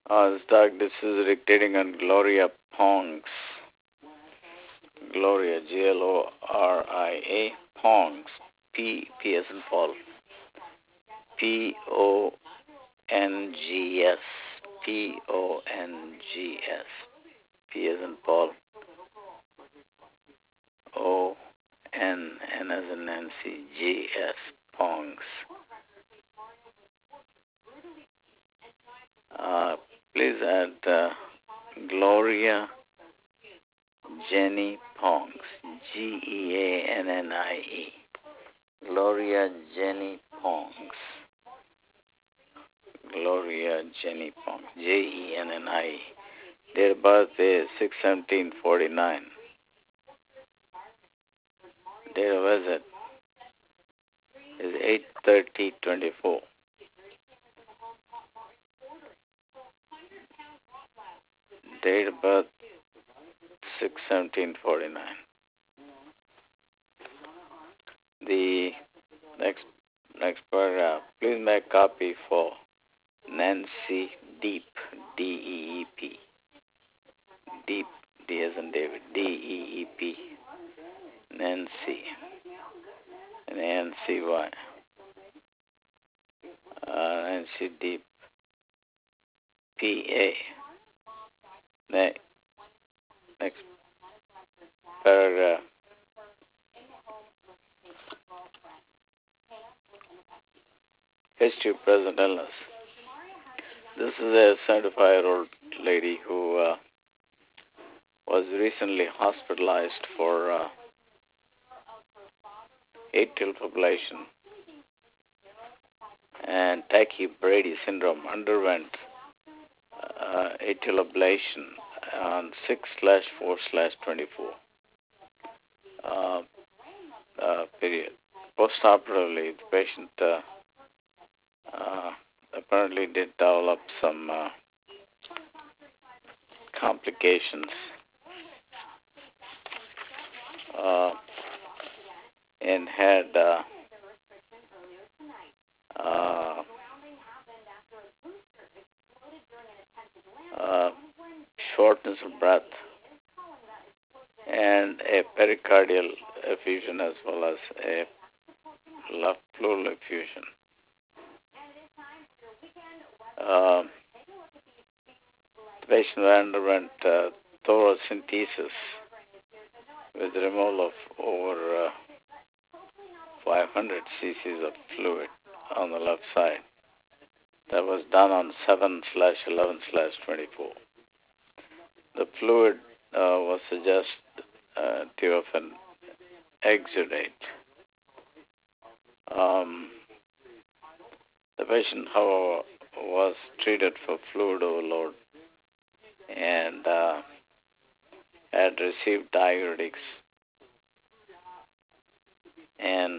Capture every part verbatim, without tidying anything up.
Uh, this, doc, this is dictating on Gloria Pongs. Gloria, G L O R I A, Pongs, P, P as in Paul, P O N G S, P O N G S, P as in Paul, O N, N as in Nancy, G S, Pongs. Uh, please add uh, Gloria Jenny Pongs, G E A N N I E. Gloria Jenny Pongs. Gloria Jenny Pongs, J E N N I E. Their birth is six seventeen forty-nine. Date of visit is eight thirty twenty-four. Date of birth six seventeen forty-nine. The next next paragraph. Please make copy for Nancy Deep, D E E P. Deep, D as in David, D E E P. Nancy, N A N C Y. Uh, Nancy Deep, P A. Next, next paragraph. History of present illness. This is a seventy-five-year-old lady who uh, was recently hospitalized for uh, atrial fibrillation and Tachy-Brady syndrome. Underwent uh, atrial ablation on six slash four slash twenty-four uh, uh, period. Postoperatively, the patient uh, uh, apparently did develop some uh, complications uh, and had uh, uh, uh, shortness of breath and a pericardial effusion as well as a left pleural effusion. Uh, the patient underwent uh, thoracentesis with removal of over uh, five hundred cc's of fluid on the left side. That was done on seven slash eleven slash twenty-four. The fluid uh, was suggested uh, to have an exudate. Um, the patient, however, was treated for fluid overload and uh, had received diuretics and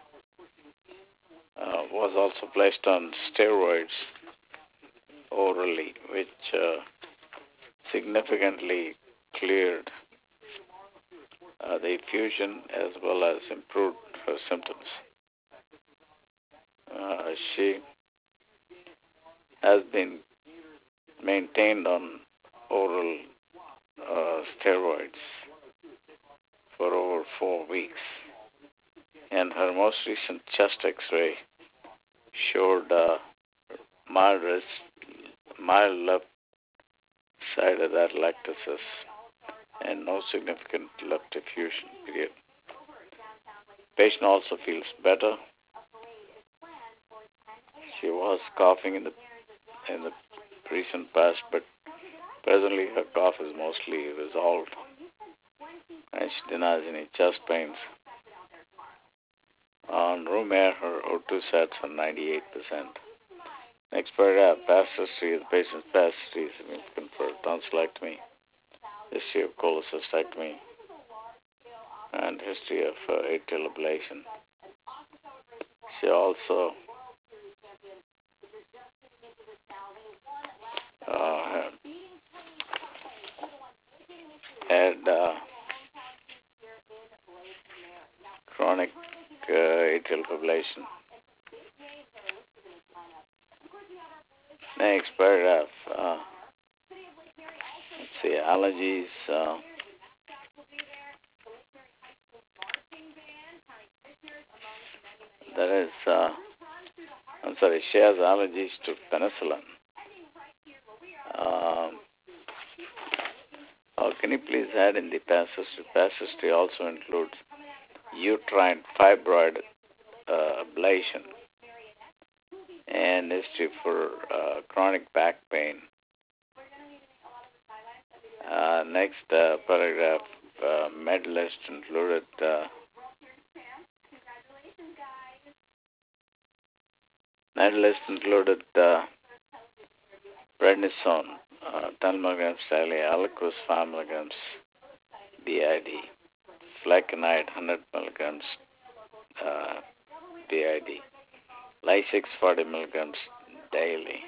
uh, was also placed on steroids orally, which uh, significantly cleared uh, the effusion as well as improved her symptoms. Uh, she has been maintained on oral uh, steroids for over four weeks, and her most recent chest X-ray showed uh, mild, mild left-sided atelectasis and no significant left effusion. Period. Patient also feels better. She was coughing in the in the recent past, but presently her cough is mostly resolved, and she denies any chest pains. On room air, her O two sats are ninety-eight percent. Next paragraph, past history. The patient's past history is significant for tonsillectomy, history of cholecystectomy, and history of uh, atrial ablation. She also uh, had uh, chronic uh, atrial fibrillation. Next paragraph. Uh, see, allergies. Uh, that is, uh, I'm sorry, she has allergies to penicillin. Um, oh, can you please add in the past history? Past history also includes uterine fibroid uh, ablation and history for uh, chronic back pain. Uh, next uh, paragraph, uh, med list included uh, med list included uh, prednisone, uh, ten milligrams daily, Aliquot five milligrams B I D, flecainide one hundred milligrams uh, B I D, Lasix forty milligrams daily,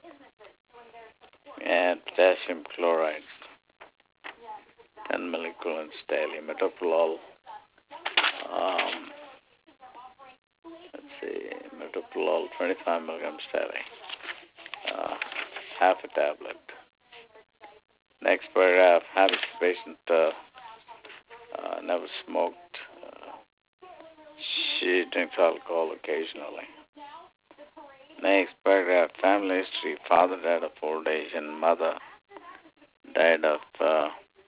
and potassium chloride ten milliequivalents daily, metoprolol. Um, let's see, metoprolol twenty-five milligrams daily, uh, half a tablet. Next paragraph, habits. Patient uh, uh, never smoked. Uh, she drinks alcohol occasionally. Next paragraph, family history. Father died of old age and mother died of uh,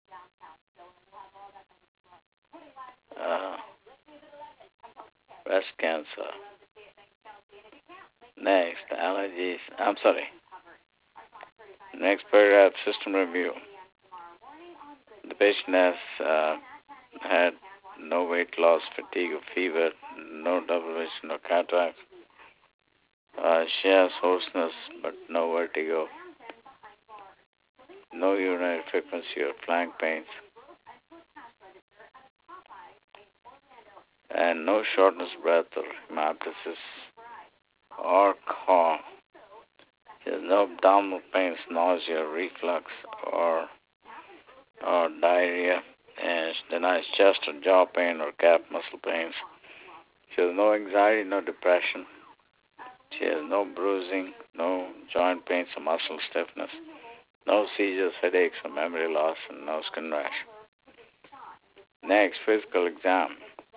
uh, breast cancer. Next, allergies. I'm sorry. Next paragraph, system review. The patient has uh, had no weight loss, fatigue, or fever, no double vision or cataract. Uh, she has hoarseness but no vertigo, no urinary frequency or flank pains, and no shortness of breath or hemoptysis or cough. She has no abdominal pains, nausea, reflux, or or diarrhea, and she denies chest or jaw pain or calf muscle pains. She has no anxiety, no depression. She has no bruising, no joint pains or muscle stiffness, no seizures, headaches, or memory loss, and no skin rash. Next, physical exam.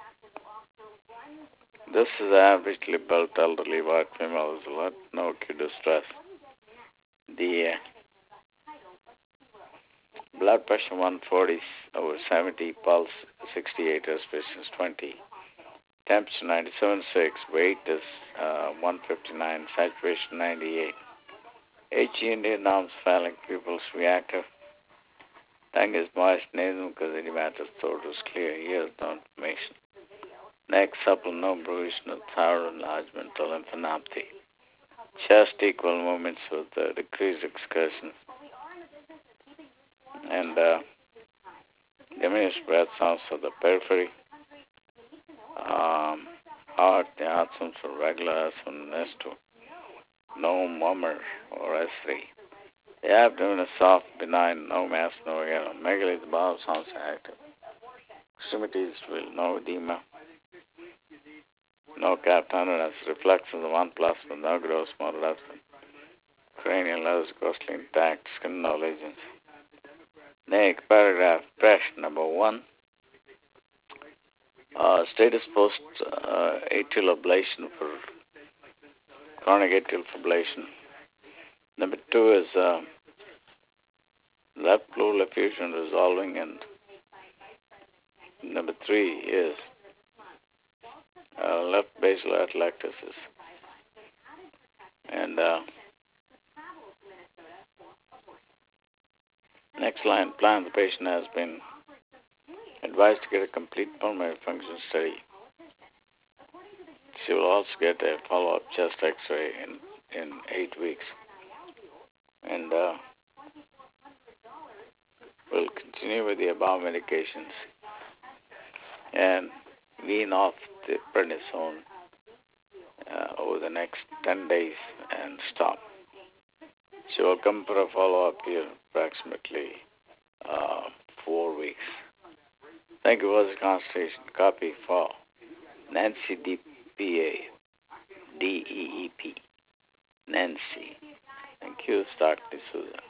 This is averagely built elderly white female with alert, no acute distress. The uh, blood pressure one forty over seventy, pulse sixty-eight, respiration is twenty. Temperature ninety-seven point six, weight is uh, one fifty-nine, saturation ninety-eight. H E Indian arms failing, pupils reactive. Tongue is moist, nasal because edematous, throat is clear, ears no inflammation. Neck supple, no bruise, no thyroid enlargement or lymphadenopathy. Chest equal movements with uh, decreased excursion. And uh, diminished breath sounds of the periphery. Um, heart, the heart sounds for regular S one and S two. No murmur or S three. The abdomen is soft, benign, no mass, no yellow. Megaly, the bowel sounds active. Extremities will no edema. No cap tenderness, reflex of the one plus with no gross motor absent. Cranial nerves ghostly intact, skin no lesions. Next paragraph, press number one. Uh, status post uh, atrial ablation for chronic atrial fibrillation. Number two is uh, left pleural effusion resolving, and number three is uh, left basal atelectasis. And uh, next line, plan. The patient has been advised to get a complete pulmonary function study. She will also get a follow-up chest X-ray in, in eight weeks. And uh, we'll continue with the above medications and wean off the prednisone uh, over the next ten days and stop. She will come for a follow-up here approximately uh, four weeks. Thank you for the consultation. Copy for Nancy D P A, D E E P. Nancy. Thank you, Doctor D'Souza.